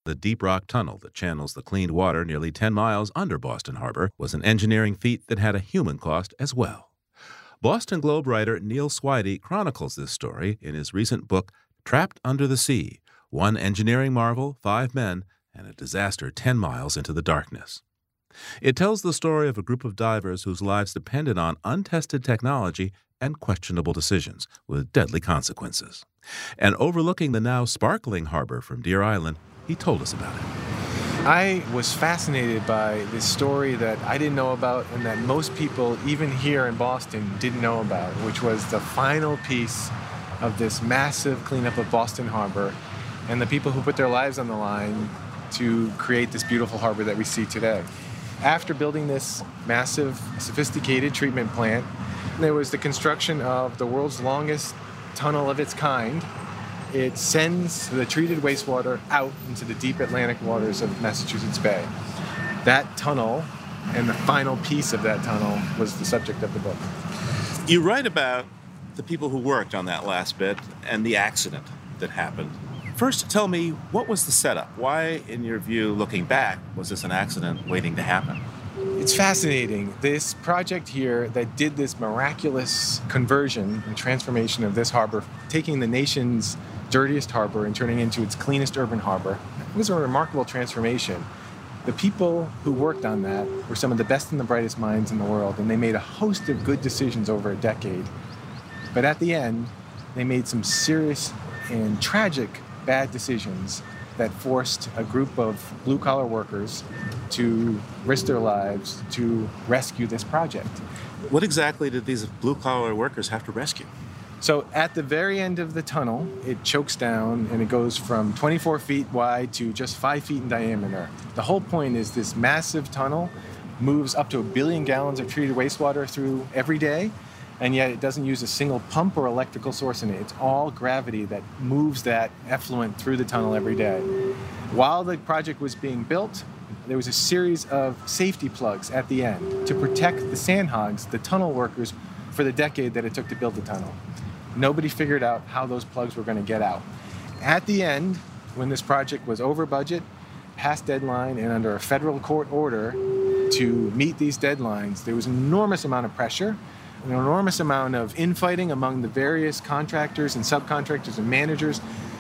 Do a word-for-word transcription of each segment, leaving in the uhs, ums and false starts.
The deep rock tunnel that channels the cleaned water nearly ten miles under Boston Harbor was an engineering feat that had a human cost as well. Boston Globe writer Neil Swidey chronicles this story in his recent book, Trapped Under the Sea, One Engineering Marvel, Five Men, and a Disaster Ten Miles into the Darkness. It tells the story of a group of divers whose lives depended on untested technology and questionable decisions with deadly consequences. And overlooking the now sparkling harbor from Deer Island, he told us about it. I was fascinated by this story that I didn't know about and that most people, even here in Boston, didn't know about, which was the final piece of this massive cleanup of Boston Harbor and the people who put their lives on the line to create this beautiful harbor that we see today. After building this massive, sophisticated treatment plant, there was the construction of the world's longest tunnel of its kind. It sends the treated wastewater out into the deep Atlantic waters of Massachusetts Bay. That tunnel and the final piece of that tunnel was the subject of the book. You write about the people who worked on that last bit and the accident that happened. First, tell me, what was the setup? Why, in your view, looking back, was this an accident waiting to happen? It's fascinating. This project here that did this miraculous conversion and transformation of this harbor, taking the nation's dirtiest harbor and turning it into its cleanest urban harbor, it was a remarkable transformation. The people who worked on that were some of the best and the brightest minds in the world, and they made a host of good decisions over a decade. But at the end, they made some serious and tragic bad decisions that forced a group of blue-collar workers to risk their lives to rescue this project. What exactly did these blue-collar workers have to rescue? So at the very end of the tunnel, it chokes down and it goes from twenty-four feet wide to just five feet in diameter. The whole point is this massive tunnel moves up to a billion gallons of treated wastewater through every day, and yet it doesn't use a single pump or electrical source in it. It's all gravity that moves that effluent through the tunnel every day. While the project was being built, there was a series of safety plugs at the end to protect the sandhogs, the tunnel workers, for the decade that it took to build the tunnel. Nobody figured out how those plugs were going to get out. At the end, when this project was over budget, past deadline, and under a federal court order to meet these deadlines, there was an enormous amount of pressure, an enormous amount of infighting among the various contractors and subcontractors and managers,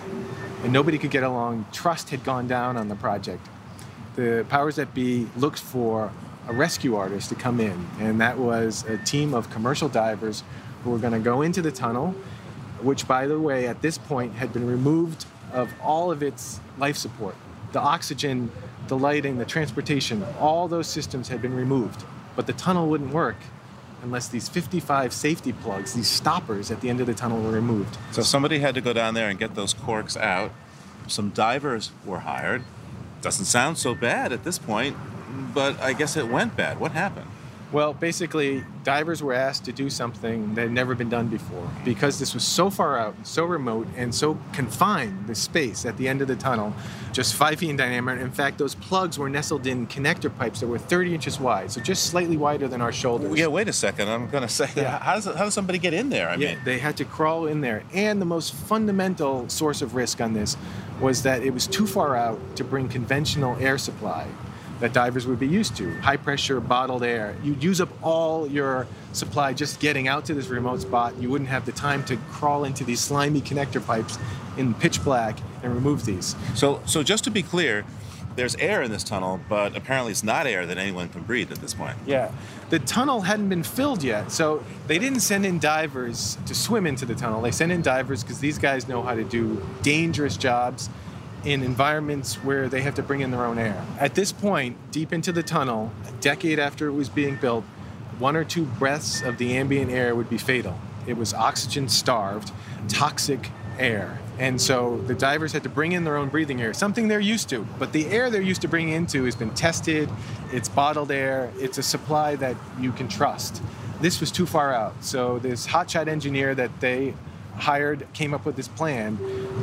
and nobody could get along. Trust had gone down on the project. The powers that be looked for a rescue artist to come in, and that was a team of commercial divers who were going to go into the tunnel, which, by the way, at this point had been removed of all of its life support. The oxygen, the lighting, the transportation, all those systems had been removed, but the tunnel wouldn't work unless these fifty-five safety plugs, these stoppers at the end of the tunnel, were removed. So somebody had to go down there and get those corks out. Some divers were hired. Doesn't sound so bad at this point, but I guess it went bad. What happened? Well, basically, divers were asked to do something that had never been done before. Because this was so far out, so remote, and so confined, the space at the end of the tunnel, just five feet in diameter. In fact, those plugs were nestled in connector pipes that were thirty inches wide, so just slightly wider than our shoulders. Yeah, wait a second. I'm going to say, Yeah. how does how does somebody get in there? I yeah, mean, they had to crawl in there. And the most fundamental source of risk on this was that it was too far out to bring conventional air supply that divers would be used to. High pressure, bottled air. You'd use up all your supply just getting out to this remote spot. You wouldn't have the time to crawl into these slimy connector pipes in pitch black and remove these. So, so just to be clear, there's air in this tunnel, but apparently it's not air that anyone can breathe at this point. Yeah. The tunnel hadn't been filled yet, so they didn't send in divers to swim into the tunnel. They sent in divers because these guys know how to do dangerous jobs in environments where they have to bring in their own air. At this point, deep into the tunnel, a decade after it was being built, one or two breaths of the ambient air would be fatal. It was oxygen-starved, toxic air. And so the divers had to bring in their own breathing air, something they're used to. But the air they're used to bringing into has been tested, it's bottled air, it's a supply that you can trust. This was too far out. So this hotshot engineer that they hired came up with this plan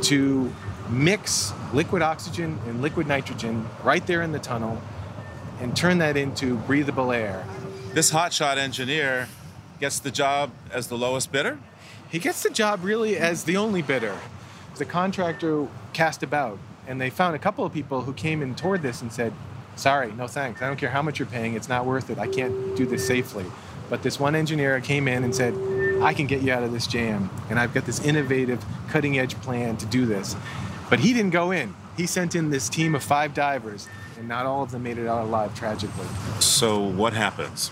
to mix liquid oxygen and liquid nitrogen right there in the tunnel and turn that into breathable air. This hotshot engineer gets the job as the lowest bidder? He gets the job really as the only bidder. The contractor cast about, And they found a couple of people who came in toward this and said, sorry, no thanks. I don't care how much you're paying. It's not worth it. I can't do this safely. But this one engineer came in and said, I can get you out of this jam. And I've got this innovative, cutting-edge plan to do this. But he didn't go in. He sent in this team of five divers, and not all of them made it out alive, tragically. So what happens?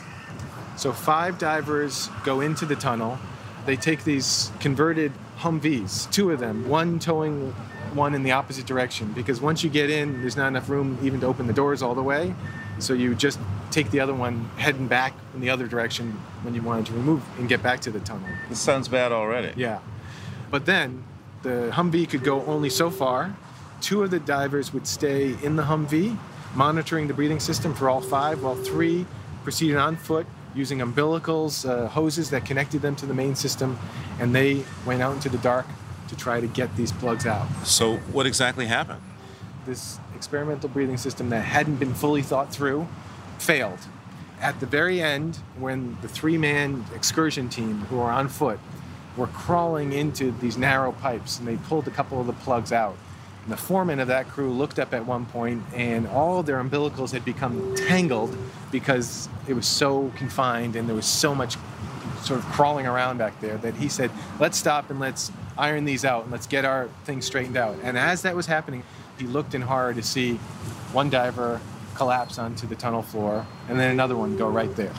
So five divers go into the tunnel. They take these converted Humvees, two of them, one towing one in the opposite direction, because once you get in, there's not enough room even to open the doors all the way. So you just take the other one heading back in the other direction when you wanted to remove and get back to the tunnel. This sounds bad already. Yeah. But then the Humvee could go only so far. Two of the divers would stay in the Humvee, monitoring the breathing system for all five, while three proceeded on foot using umbilicals, uh, hoses that connected them to the main system, and they went out into the dark to try to get these plugs out. So what exactly happened? This experimental breathing system that hadn't been fully thought through failed. At the very end, when the three-man excursion team who are on foot were crawling into these narrow pipes, and they pulled a couple of the plugs out. And the foreman of that crew looked up at one point, and all of their umbilicals had become tangled because it was so confined and there was so much sort of crawling around back there that he said, let's stop and let's iron these out and let's get our things straightened out. And as that was happening, he looked in horror to see one diver collapse onto the tunnel floor and then another one go right there.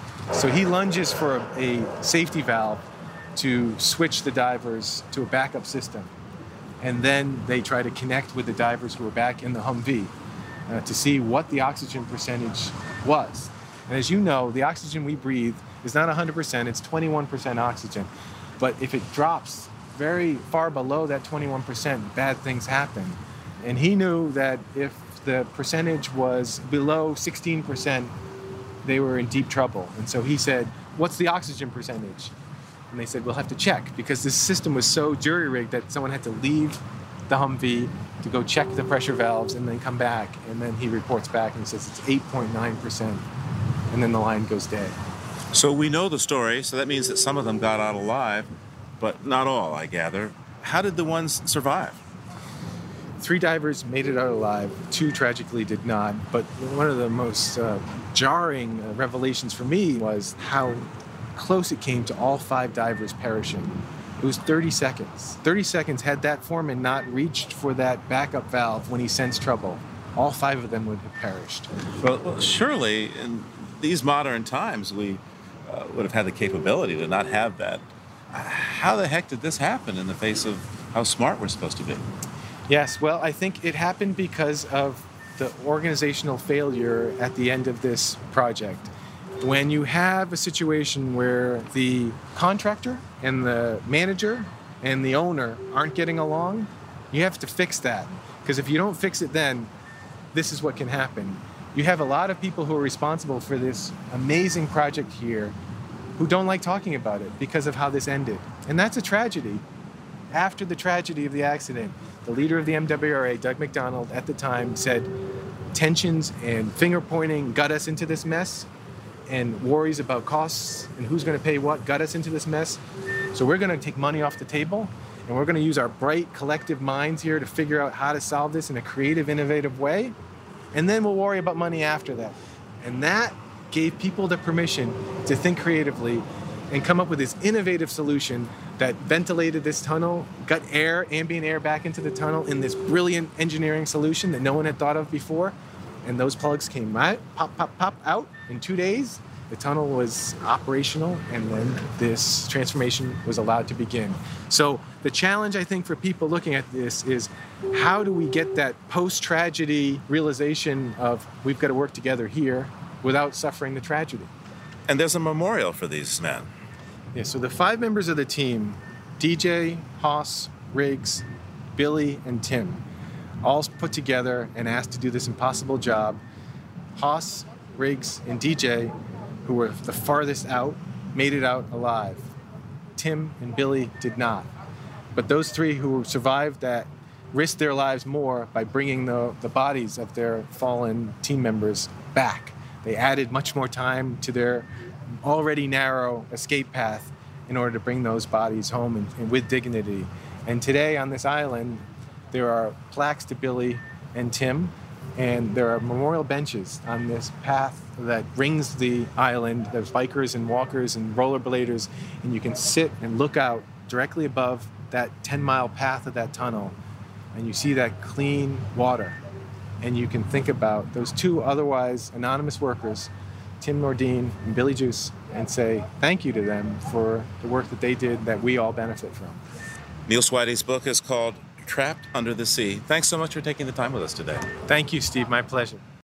So he lunges for a, a safety valve to switch the divers to a backup system. And then they try to connect with the divers who are back in the Humvee uh, to see what the oxygen percentage was. And as you know, the oxygen we breathe is not one hundred percent, it's twenty-one percent oxygen. But if it drops very far below that twenty-one percent, bad things happen. And he knew that if the percentage was below sixteen percent, they were in deep trouble. And so he said, what's the oxygen percentage? And they said, we'll have to check, because this system was so jury-rigged that someone had to leave the Humvee to go check the pressure valves and then come back. And then he reports back and says it's eight point nine percent. And then the line goes dead. So we know the story, so that means that some of them got out alive, but not all, I gather. How did the ones survive? Three divers made it out alive. Two tragically did not. But one of the most uh, jarring uh, revelations for me was how close it came to all five divers perishing. It was thirty seconds. thirty seconds, had that foreman not reached for that backup valve when he sensed trouble, all five of them would have perished. Well, well surely in these modern times we uh, would have had the capability to not have that. How the heck did this happen in the face of how smart we're supposed to be? Yes, well, I think it happened because of the organizational failure at the end of this project. When you have a situation where the contractor and the manager and the owner aren't getting along, you have to fix that. Because if you don't fix it then, this is what can happen. You have a lot of people who are responsible for this amazing project here who don't like talking about it because of how this ended. And that's a tragedy. After the tragedy of the accident, the leader of the M W R A, Doug McDonald, at the time said, tensions and finger pointing got us into this mess, and worries about costs and who's going to pay what got us into this mess. So we're going to take money off the table, and we're going to use our bright collective minds here to figure out how to solve this in a creative, innovative way, and then we'll worry about money after that. And that gave people the permission to think creatively and come up with this innovative solution that ventilated this tunnel, got air, ambient air back into the tunnel in this brilliant engineering solution that no one had thought of before. And those plugs came right, pop, pop, pop out in two days. The tunnel was operational, and then this transformation was allowed to begin. So the challenge, I think, for people looking at this is how do we get that post-tragedy realization of we've got to work together here without suffering the tragedy? And there's a memorial for these men. Yeah, so the five members of the team, D J, Hoss, Riggs, Billy, and Tim, all put together and asked to do this impossible job. Hoss, Riggs, and D J, who were the farthest out, made it out alive. Tim and Billy did not. But those three who survived that risked their lives more by bringing the, the bodies of their fallen team members back. They added much more time to their already narrow escape path in order to bring those bodies home and, and with dignity. And today on this island, There are plaques to Billy and Tim, and there are memorial benches on this path that rings the island. There's bikers and walkers and rollerbladers, and you can sit and look out directly above that ten-mile path of that tunnel, and you see that clean water. And you can think about those two otherwise anonymous workers, Tim Nordine and Billy Juice, and say thank you to them for the work that they did that we all benefit from. Neil Swidey's book is called Trapped Under the Sea. Thanks so much for taking the time with us today. Thank you, Steve. My pleasure.